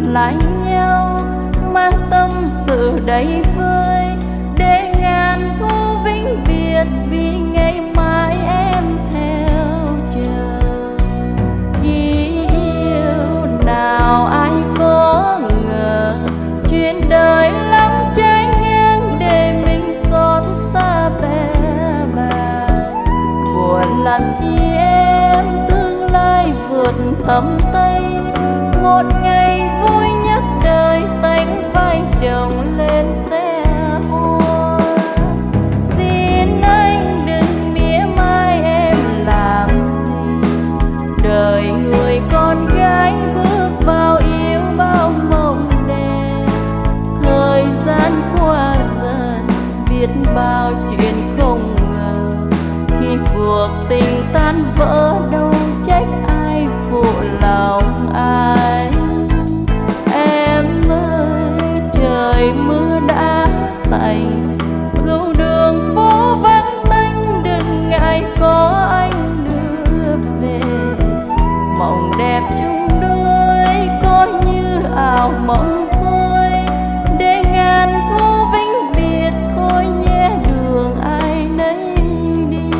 lại nhau, mang tâm sự đầy vơi để ngàn thu vĩnh biệt, vì ngày mai em theo chờ. Khi yêu nào ai có ngờ chuyện đời lắm trái ngang để mình xót xa bé bàng. Buồn làm chi em tương lai vượt tầm tay, một ngày vui nhất đời sánh vai chồng lên xe hoa. Xin anh đừng mỉa mai em làm gì, đời người con gái bước vào yêu bao mộng đẹp. Thời gian qua dần biết bao chuyện không ngờ, khi cuộc tình tan vỡ đâu trách ai phụ lòng ai. Em ơi trời mưa đã tạnh, dù đường phố vắng tanh đừng ngại có anh đưa về. Mộng đẹp chung đôi coi như ảo mộng thôi, để ngàn thu vĩnh biệt thôi nhé đường ai nấy đi.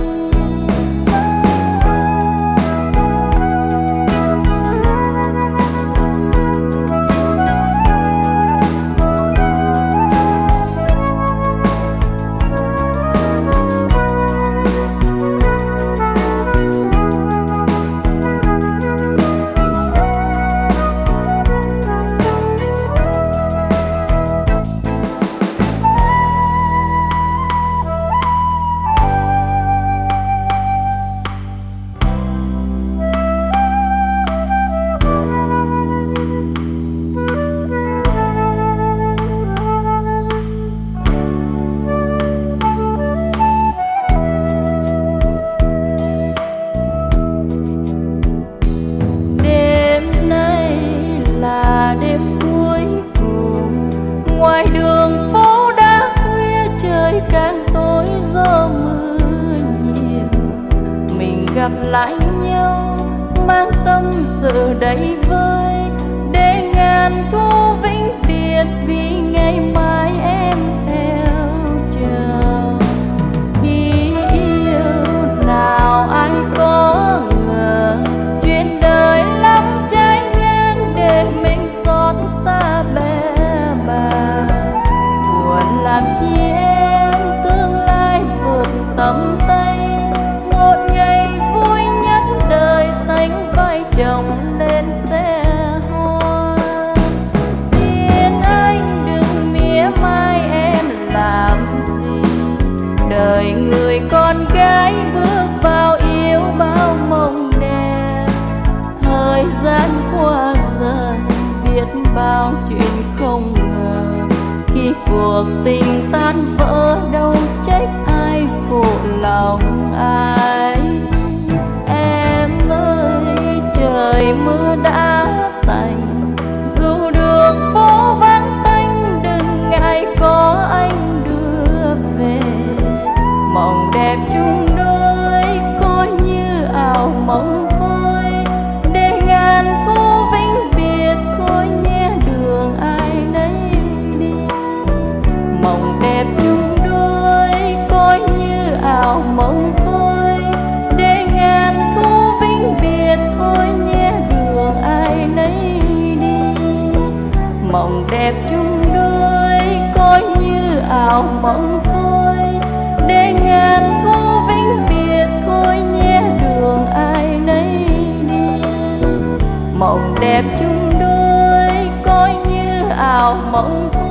Ngoài đường phố đã khuya trời càng tối do mưa nhiều, mình gặp lại nhau mang tâm sự đầy vơi để ngàn thu vĩnh biệt, vì ngày mai em theo chờ. Khi yêu nào ai có ngờ chuyện đời lắm trái ngang để mình xót xa bé bàng. Buồn làm chi em tương lai vượt tầm tay, một ngày vui nhất đời sánh vai chồng lên xe hoa. Xin anh đừng mỉa mai em làm gì, đời người con gái bước vào yêu bao mộng đẹp. Thời gian qua dần biết bao chuyện không ngờ, khi cuộc tình tan vỡ đâu trách ai phụ lòng ai. Em ơi trời mưa đã tạnh, dù đường phố vắng tanh đừng ngại có anh đưa về. Mộng đẹp chung đôi coi như ảo mộng thôi, để ngàn thu vĩnh biệt thôi nhé đường ai nấy đi. Mộng đẹp chung đôi coi như ảo mộng thôi, để ngàn thu vĩnh biệt thôi nhé đường ai nấy đi. Mộng đẹp chung đôi coi như ảo mộng thôi, để ngàn thu vĩnh biệt thôi nhé đường ai nấy đi. Mộng đẹp chung đôi coi như ảo mộng thôi.